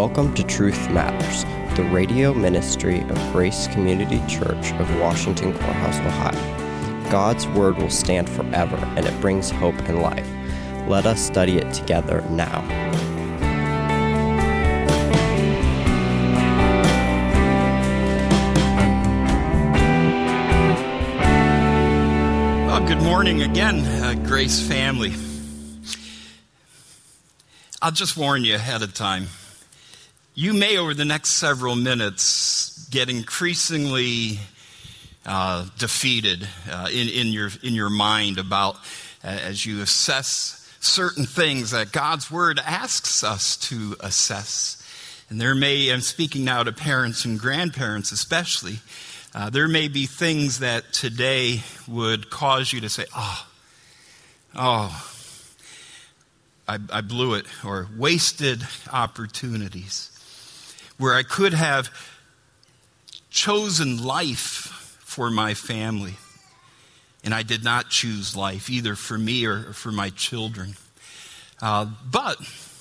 Welcome to Truth Matters, the radio ministry of Grace Community Church of Washington Courthouse, Ohio. God's Word will stand forever, and it brings hope and life. Let us study it together now. Well, good morning again, Grace family. I'll just warn you ahead of time. You may, over the next several minutes, get increasingly defeated in your mind about as you assess certain things that God's Word asks us to assess. And there may, I'm speaking now to parents and grandparents especially, there may be things that today would cause you to say, I blew it, or wasted opportunities, where I could have chosen life for my family, and I did not choose life, either for me or for my children. But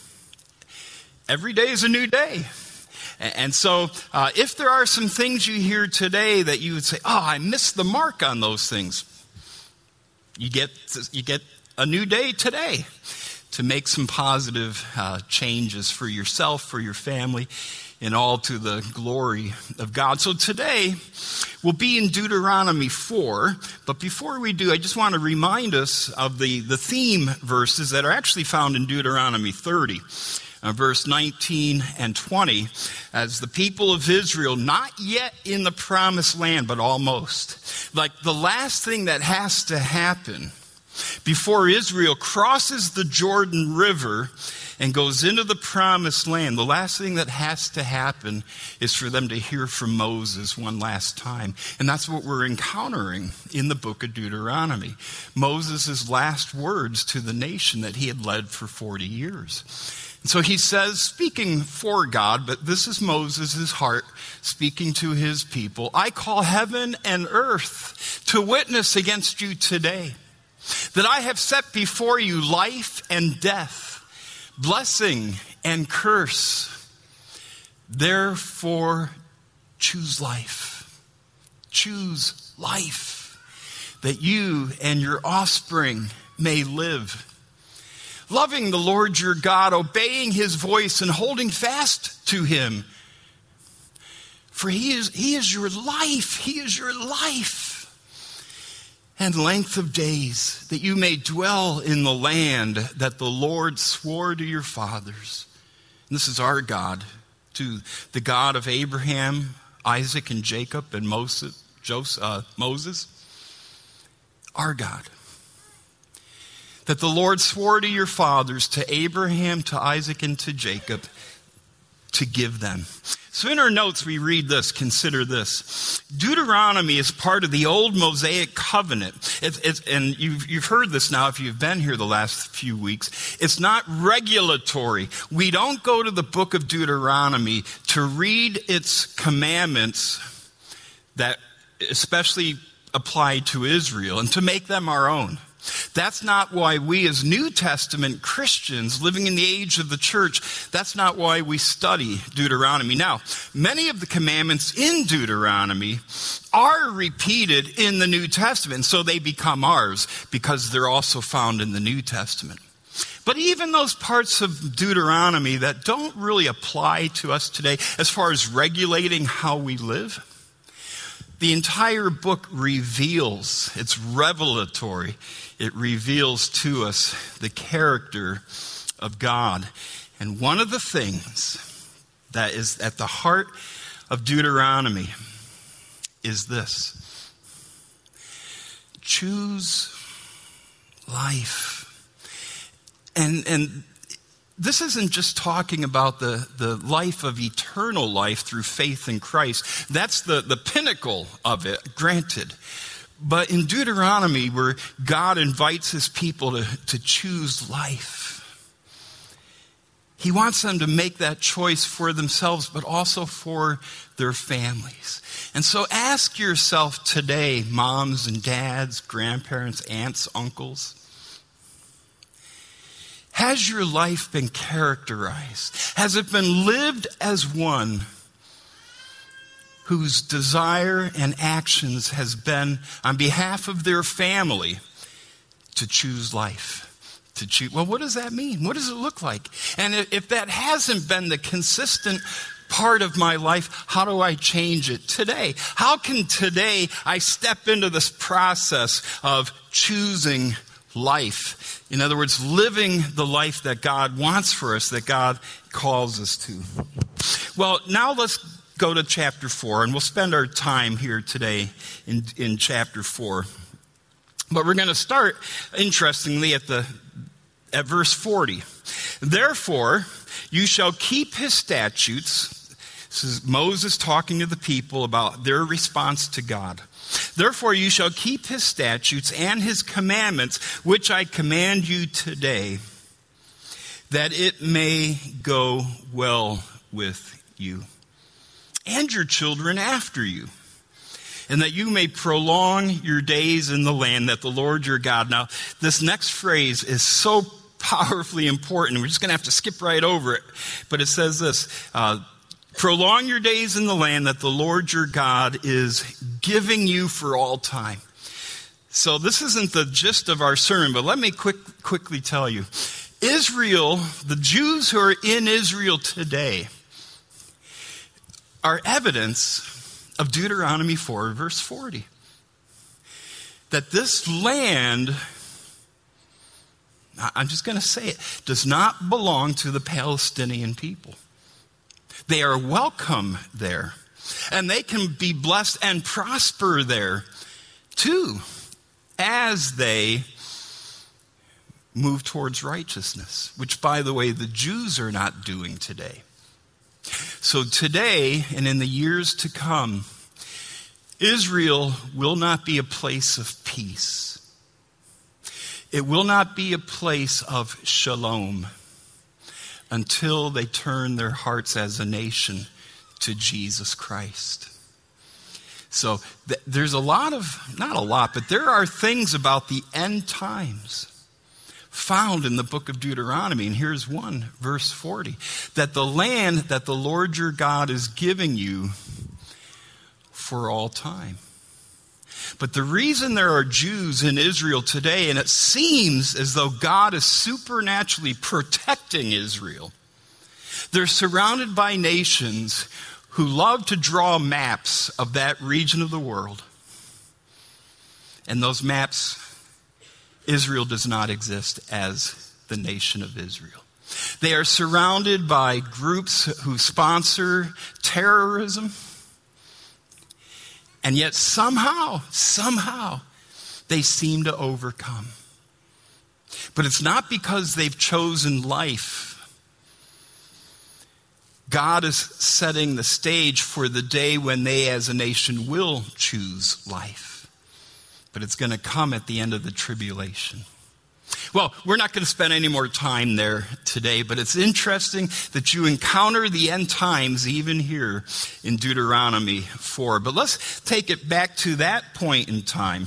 every day is a new day. And so if there are some things you hear today that you would say, I missed the mark on those things, you get a new day today to make some positive changes for yourself, for your family, and all to the glory of God. So today, we'll be in Deuteronomy 4, but before we do, I just want to remind us of the theme verses that are actually found in Deuteronomy 30, verse 19 and 20, as the people of Israel, not yet in the promised land, but almost. Like the last thing that has to happen before Israel crosses the Jordan River and goes into the promised land, the last thing that has to happen is for them to hear from Moses one last time. And that's what we're encountering in the book of Deuteronomy. Moses' last words to the nation that he had led for 40 years. And so he says, speaking for God, but this is Moses' heart speaking to his people, I call heaven and earth to witness against you today, that I have set before you life and death, blessing and curse. Therefore, choose life. Choose life, that you and your offspring may live. Loving the Lord your God, obeying his voice, and holding fast to him. For he is your life. He is your life. And length of days, that you may dwell in the land that the Lord swore to your fathers. And this is our God, to the God of Abraham, Isaac, and Jacob, and Moses, our God. That the Lord swore to your fathers, to Abraham, to Isaac, and to Jacob, to give them. So in our notes, we read this, consider this. Deuteronomy is part of the old Mosaic covenant. And you've heard this now if you've been here the last few weeks. It's not regulatory. We don't go to the book of Deuteronomy to read its commandments that especially apply to Israel and to make them our own. That's not why we as New Testament Christians living in the age of the church, that's not why we study Deuteronomy. Now, many of the commandments in Deuteronomy are repeated in the New Testament, so they become ours because they're also found in the New Testament. But even those parts of Deuteronomy that don't really apply to us today as far as regulating how we live, the entire book reveals, it's revelatory. It reveals to us the character of God. And one of the things that is at the heart of Deuteronomy is this. Choose life. And this isn't just talking about the life of eternal life through faith in Christ. That's the pinnacle of it, granted. But in Deuteronomy, where God invites his people to choose life, he wants them to make that choice for themselves, but also for their families. And so ask yourself today, moms and dads, grandparents, aunts, uncles, Has your life been characterized? Has it been lived as one whose desire and actions has been on behalf of their family to choose life? Well, what does that mean? What does it look like? And if that hasn't been the consistent part of my life, how do I change it today? How can today I step into this process of choosing life? In other words, living the life that God wants for us, that God calls us to. Well, now let's go to chapter 4, and we'll spend our time here today in chapter 4. But we're going to start, interestingly, at verse 40. Therefore, you shall keep his statutes. This is Moses talking to the people about their response to God. Therefore, you shall keep his statutes and his commandments, which I command you today, that it may go well with you and your children after you, and that you may prolong your days in the land that the Lord your God. Now, this next phrase is so powerfully important. We're just going to have to skip right over it. But it says this, prolong your days in the land that the Lord your God is giving you for all time. So this isn't the gist of our sermon, but let me quickly tell you. Israel, the Jews who are in Israel today, are evidence of Deuteronomy 4, verse 40. That this land, I'm just going to say it, does not belong to the Palestinian people. They are welcome there. And they can be blessed and prosper there too, as they move towards righteousness, which, by the way, the Jews are not doing today. So today, and in the years to come, Israel will not be a place of peace. It will not be a place of shalom until they turn their hearts as a nation to Jesus Christ. So there's not a lot, but there are things about the end times found in the book of Deuteronomy. And here's one, verse 40. That the land that the Lord your God is giving you for all time. But the reason there are Jews in Israel today, and it seems as though God is supernaturally protecting Israel, they're surrounded by nations who love to draw maps of that region of the world. And those maps, Israel does not exist as the nation of Israel. They are surrounded by groups who sponsor terrorism. And yet somehow, they seem to overcome. But it's not because they've chosen life. God is setting the stage for the day when they as a nation will choose life. But it's going to come at the end of the tribulation. Well, we're not going to spend any more time there today, but it's interesting that you encounter the end times even here in Deuteronomy 4. But let's take it back to that point in time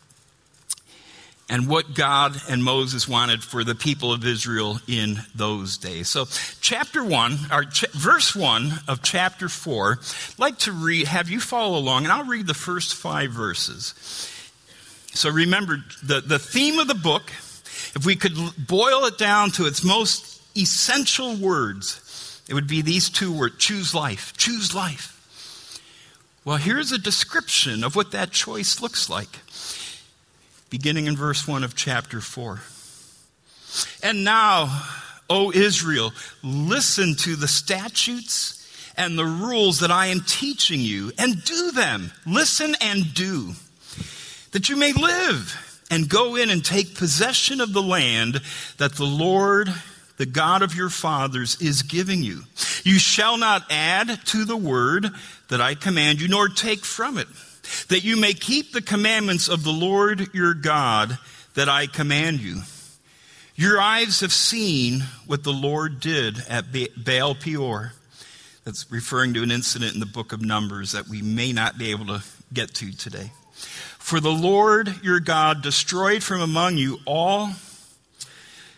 and what God and Moses wanted for the people of Israel in those days. So verse 1 of chapter 4, I'd like to have you follow along, and I'll read the first 5 verses. So remember, the theme of the book, if we could boil it down to its most essential words, it would be these 2 words: choose life, choose life. Well, here's a description of what that choice looks like, beginning in verse 1 of chapter 4. And now, O Israel, listen to the statutes and the rules that I am teaching you, and do them. Listen and do, that you may live and go in and take possession of the land that the Lord, the God of your fathers, is giving you. You shall not add to the word that I command you, nor take from it, that you may keep the commandments of the Lord your God that I command you. Your eyes have seen what the Lord did at Baal Peor. That's referring to an incident in the book of Numbers that we may not be able to get to today. For the Lord your God destroyed from among you all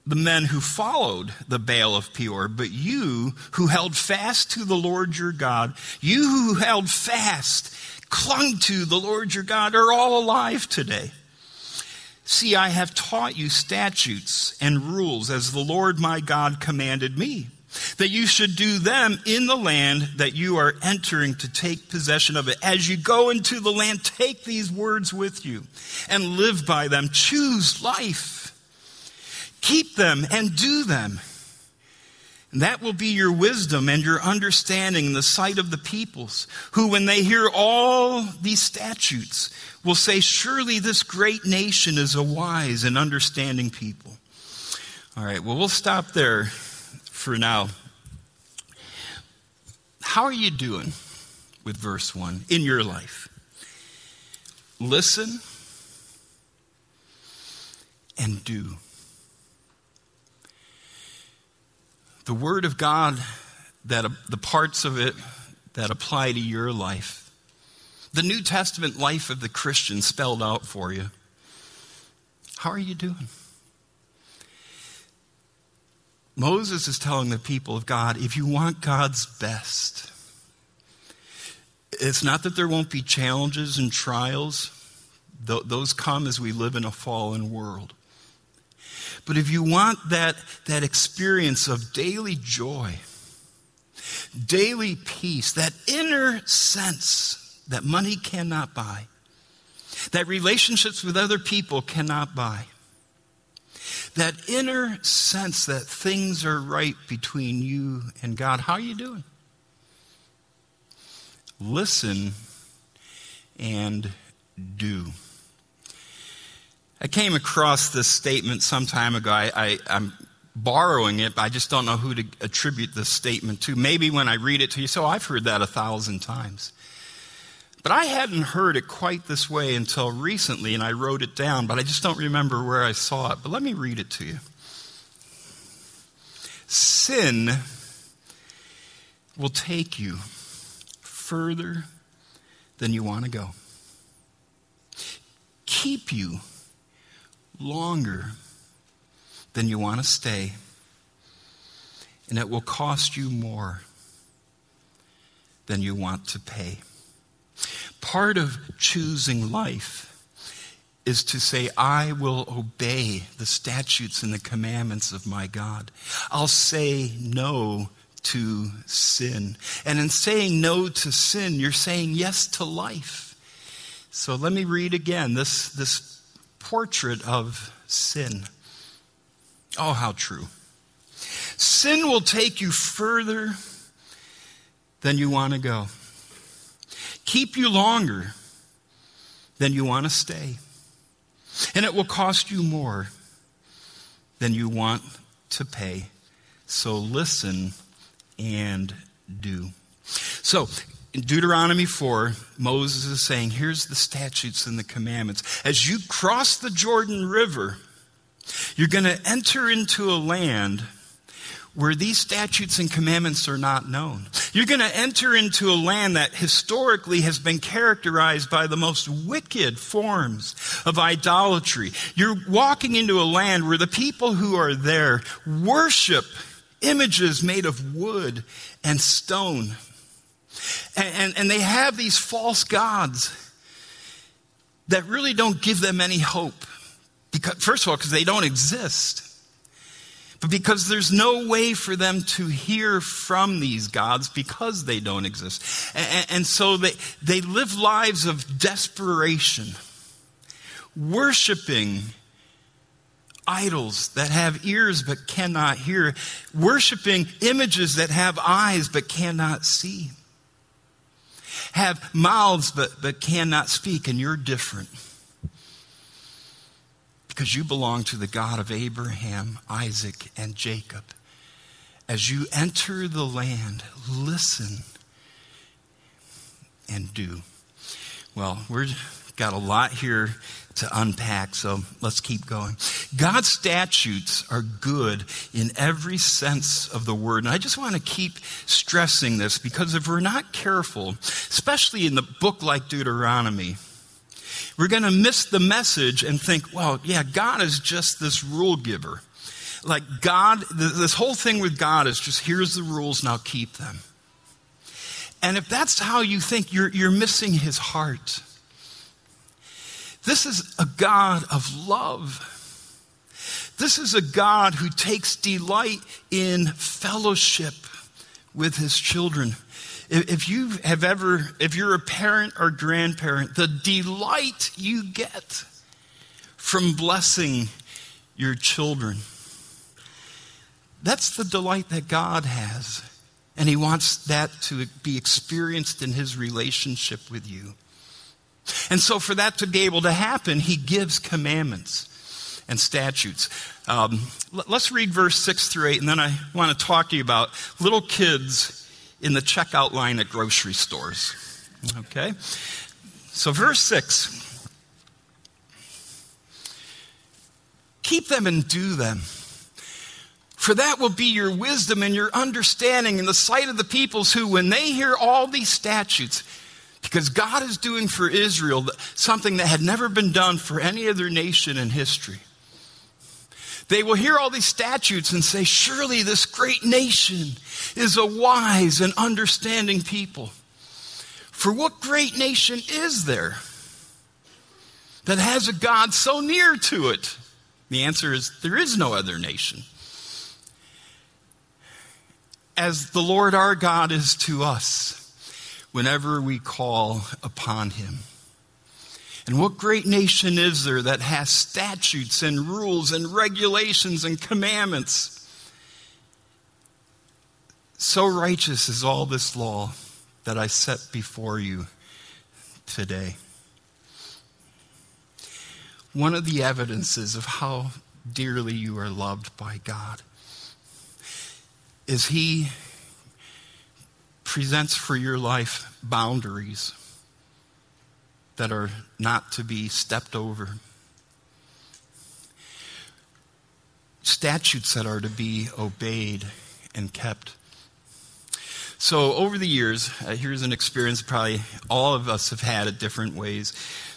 the men who followed the Baal of Peor, but you who held fast to the Lord your God, you who held fast, clung to the Lord your God, are all alive today. See, I have taught you statutes and rules as the Lord my God commanded me, that you should do them in the land that you are entering to take possession of it. As you go into the land, take these words with you and live by them. Choose life. Keep them and do them. And that will be your wisdom and your understanding in the sight of the peoples, who, when they hear all these statutes, will say, surely this great nation is a wise and understanding people. All right, well, we'll stop there for now. How are you doing with verse 1 in your life? Listen and do. The Word of God, that the parts of it that apply to your life. The New Testament life of the Christian spelled out for you. How are you doing? Moses is telling the people of God, if you want God's best, it's not that there won't be challenges and trials. Those come as we live in a fallen world. But if you want that experience of daily joy, daily peace, that inner sense that money cannot buy, that relationships with other people cannot buy, that inner sense that things are right between you and God, how are you doing? Listen and do. I came across this statement some time ago. I'm borrowing it, but I just don't know who to attribute this statement to. Maybe when I read it to you, so I've heard that 1,000 times. But I hadn't heard it quite this way until recently, and I wrote it down, but I just don't remember where I saw it. But let me read it to you. Sin will take you further than you want to go. Keep you longer than you want to stay. And it will cost you more than you want to pay. Part of choosing life is to say, I will obey the statutes and the commandments of my God. I'll say no to sin. And in saying no to sin, you're saying yes to life. So let me read again this portrait of sin. Oh, how true. Sin will take you further than you want to go. Keep you longer than you want to stay. And it will cost you more than you want to pay. So listen and do. So, in Deuteronomy 4, Moses is saying, here's the statutes and the commandments. As you cross the Jordan River, you're going to enter into a land where these statutes and commandments are not known. You're going to enter into a land that historically has been characterized by the most wicked forms of idolatry. You're walking into a land where the people who are there worship images made of wood and stone. And they have these false gods that really don't give them any hope. Because, first of all, because they don't exist. But because there's no way for them to hear from these gods because they don't exist. And so they live lives of desperation, worshiping idols that have ears but cannot hear, worshiping images that have eyes but cannot see, have mouths but cannot speak, and you're different. Because you belong to the God of Abraham, Isaac, and Jacob. As you enter the land, listen and do. Well, we've got a lot here to unpack, so let's keep going. God's statutes are good in every sense of the word. And I just want to keep stressing this, because if we're not careful, especially in the book like Deuteronomy, we're going to miss the message and think, well, yeah, God is just this rule giver. like God, this whole thing with God is just, here's the rules, now keep them. And if that's how you think, you're missing his heart. This is a God of love. This is a God who takes delight in fellowship with his children. If you're a parent or grandparent, the delight you get from blessing your children, that's the delight that God has. And he wants that to be experienced in his relationship with you. And so for that to be able to happen, he gives commandments and statutes. Let's read verse 6 through 8, and then I want to talk to you about little kids in the checkout line at grocery stores. Okay? So verse 6. Keep them and do them, for that will be your wisdom and your understanding in the sight of the peoples who, when they hear all these statutes, because God is doing for Israel something that had never been done for any other nation in history. They will hear all these statutes and say, surely this great nation is a wise and understanding people. For what great nation is there that has a God so near to it? The answer is, there is no other nation. As the Lord our God is to us whenever we call upon him. And what great nation is there that has statutes and rules and regulations and commandments? So righteous is all this law that I set before you today. One of the evidences of how dearly you are loved by God is he presents for your life boundaries that are not to be stepped over. Statutes that are to be obeyed and kept. So over the years, here's an experience probably all of us have had it different ways.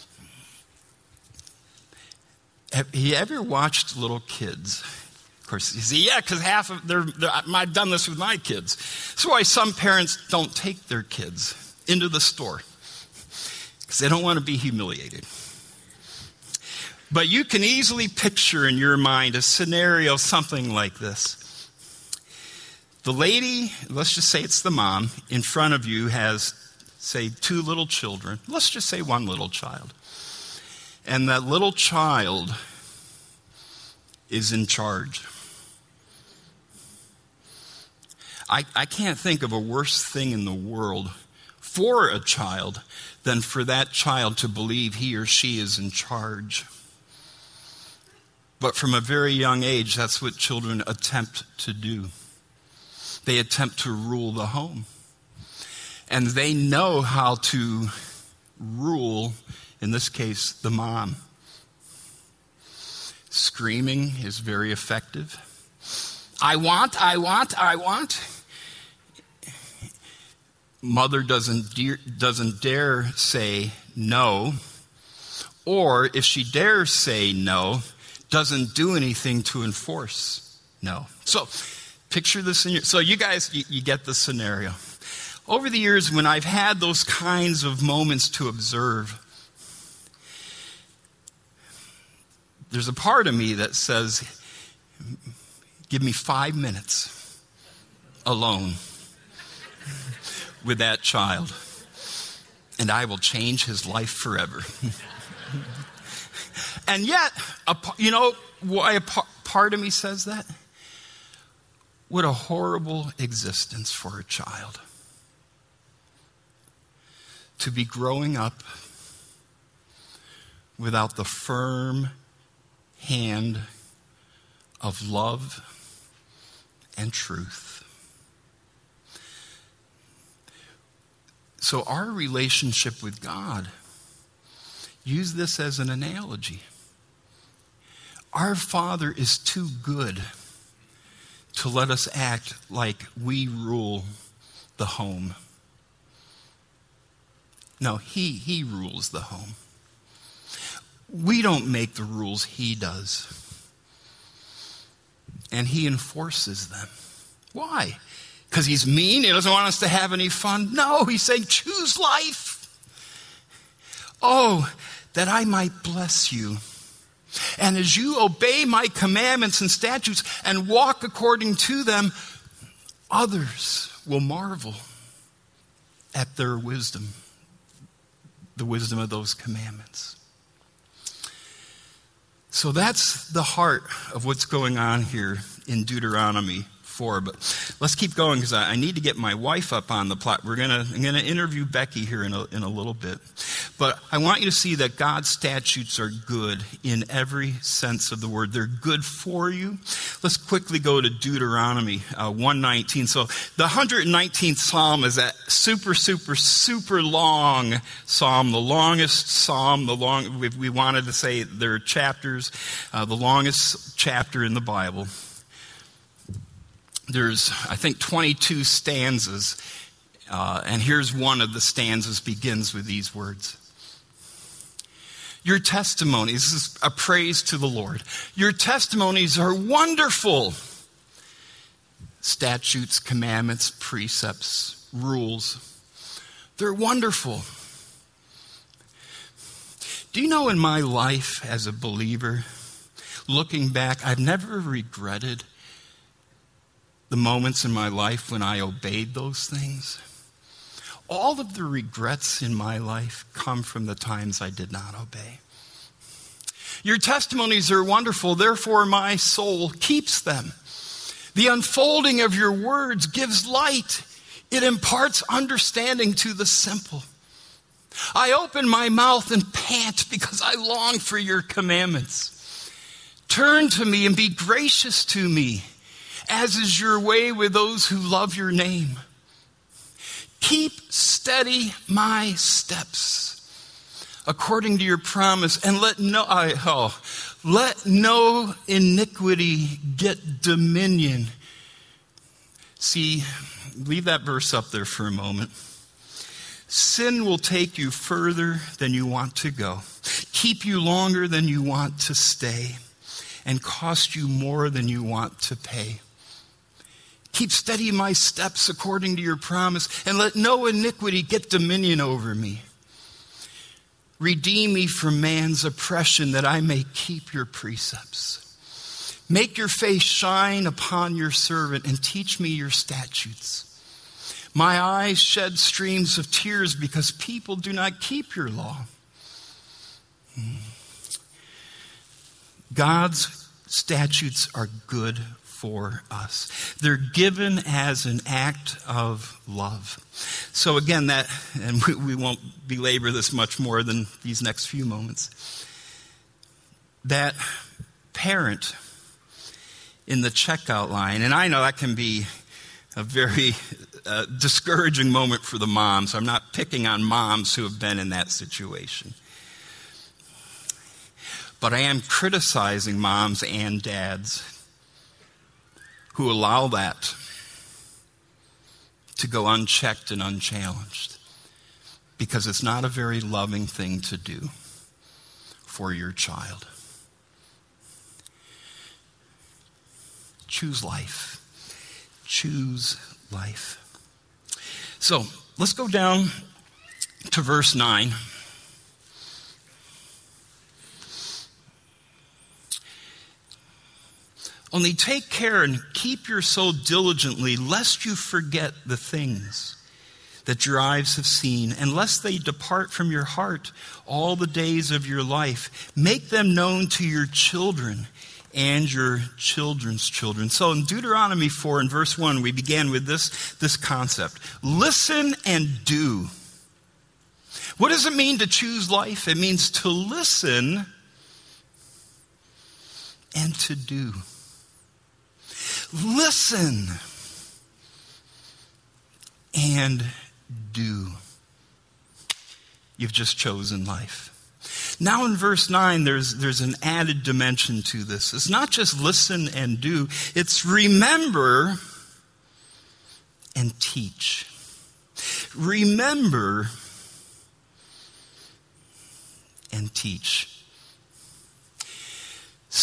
Have you ever watched little kids? Of course, you see, yeah, because half of I've done this with my kids. That's why some parents don't take their kids into the store, because they don't want to be humiliated. But you can easily picture in your mind a scenario something like this. The lady, let's just say it's the mom, in front of you has, say, 2 little children. Let's just say 1 little child. And that little child is in charge. I can't think of a worse thing in the world for a child than for that child to believe he or she is in charge. But from a very young age, that's what children attempt to do. They attempt to rule the home. And they know how to rule, in this case, the mom. Screaming is very effective. I want. Mother doesn't dare say no. Or if she dares say no, doesn't do anything to enforce no. So picture this so you guys, you get the scenario. Over the years, when I've had those kinds of moments to observe, there's a part of me that says, give me 5 minutes alone with that child, and I will change his life forever. And yet, you know why a part of me says that? What a horrible existence for a child. To be growing up without the firm hand of love and truth. So our relationship with God, use this as an analogy. Our Father is too good to let us act like we rule the home. No, He rules the home. We don't make the rules, He does. and he enforces them. Why? Because he's mean? He doesn't want us to have any fun? No, he's saying, choose life. Oh, that I might bless you. And as you obey my commandments and statutes and walk according to them, others will marvel at their wisdom, the wisdom of those commandments. So that's the heart of what's going on here in Deuteronomy 4. But let's keep going because I need to get my wife up on the plot. I'm gonna interview Becky here in a little bit. But I want you to see that God's statutes are good in every sense of the word. They're good for you. Let's quickly go to Deuteronomy 119. So the 119th Psalm is that super long psalm, the longest psalm, we wanted to say there are chapters, the longest chapter in the Bible. There's, I think, 22 stanzas, and here's one of the stanzas begins with these words. Your testimonies, this is a praise to the Lord. Your testimonies are wonderful. Statutes, commandments, precepts, rules. They're wonderful. Do you know in my life as a believer, looking back, I've never regretted the moments in my life when I obeyed those things. All of the regrets in my life come from the times I did not obey. Your testimonies are wonderful, therefore my soul keeps them. The unfolding of your words gives light. It imparts understanding to the simple. I open my mouth and pant because I long for your commandments. Turn to me and be gracious to me, as is your way with those who love your name. Keep steady my steps according to your promise, and let no iniquity get dominion. See, leave that verse up there for a moment. Sin will take you further than you want to go, keep you longer than you want to stay, and cost you more than you want to pay. Keep steady my steps according to your promise, and let no iniquity get dominion over me. Redeem me from man's oppression, that I may keep your precepts. Make your face shine upon your servant, and teach me your statutes. My eyes shed streams of tears because people do not keep your law. God's statutes are good for us. They're given as an act of love. So again, and we won't belabor this much more than these next few moments. That parent in the checkout line, and I know that can be a very discouraging moment for the moms. I'm not picking on moms who have been in that situation. But I am criticizing moms and dads who allow that to go unchecked and unchallenged, because it's not a very loving thing to do for your child. Choose life. Choose life. So let's go down to verse 9. Only take care and keep your soul diligently, lest you forget the things that your eyes have seen, and lest they depart from your heart all the days of your life. Make them known to your children and your children's children. So in Deuteronomy 4 and verse 1, we began with this concept. Listen and do. What does it mean to choose life? It means to listen and to do. Listen and do. You've just chosen life. Now in verse 9, there's an added dimension to this. It's not just listen and do. It's remember and teach. Remember and teach.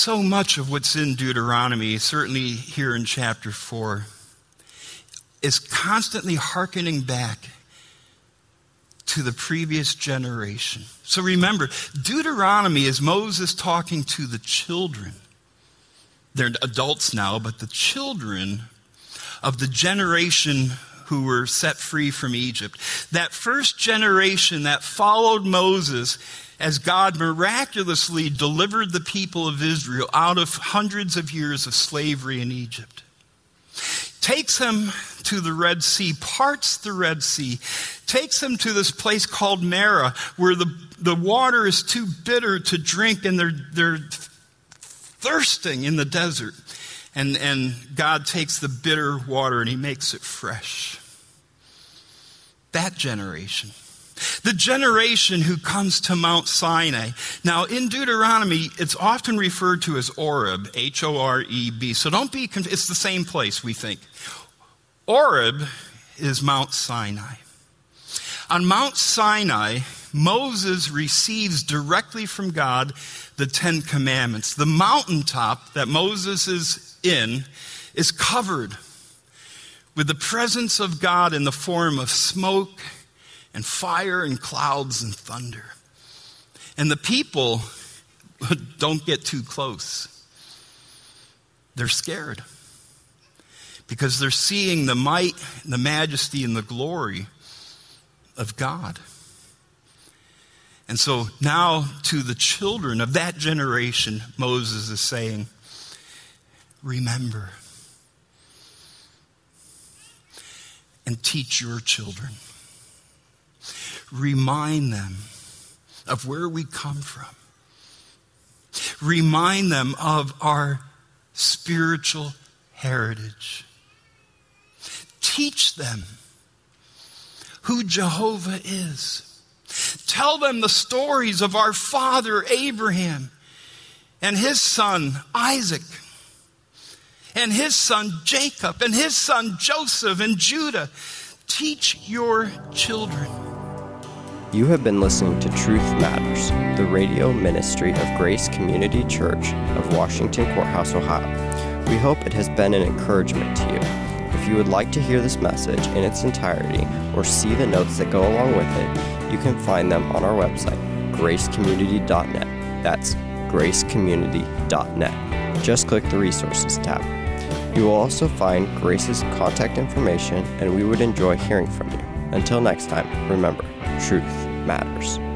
so much of what's in Deuteronomy, certainly here in chapter 4, is constantly hearkening back to the previous generation. So remember, Deuteronomy is Moses talking to the children. They're adults now, but the children of the generation who were set free from Egypt. That first generation that followed Moses as God miraculously delivered the people of Israel out of hundreds of years of slavery in Egypt. Takes them to the Red Sea, parts the Red Sea, takes them to this place called Marah, where the water is too bitter to drink, and they're thirsting in the desert. And God takes the bitter water and he makes it fresh. That generation. The generation who comes to Mount Sinai. Now, in Deuteronomy, it's often referred to as Horeb, H-O-R-E-B. So don't be confused. It's the same place, we think. Horeb is Mount Sinai. On Mount Sinai, Moses receives directly from God the 10 Commandments. The mountaintop that Moses is in is covered with the presence of God in the form of smoke and fire and clouds and thunder. And the people don't get too close. They're scared because they're seeing the might, the majesty, and the glory of God. And so now to the children of that generation, Moses is saying, remember and teach your children. Remind them of where we come from. Remind them of our spiritual heritage. Teach them who Jehovah is. Tell them the stories of our father Abraham and his son Isaac and his son Jacob and his son Joseph and Judah. Teach your children. You have been listening to Truth Matters, the radio ministry of Grace Community Church of Washington Courthouse, Ohio. We hope it has been an encouragement to you. If you would like to hear this message in its entirety or see the notes that go along with it, you can find them on our website, gracecommunity.net. That's gracecommunity.net. Just click the Resources tab. You will also find Grace's contact information, and we would enjoy hearing from you. Until next time, remember, truth matters.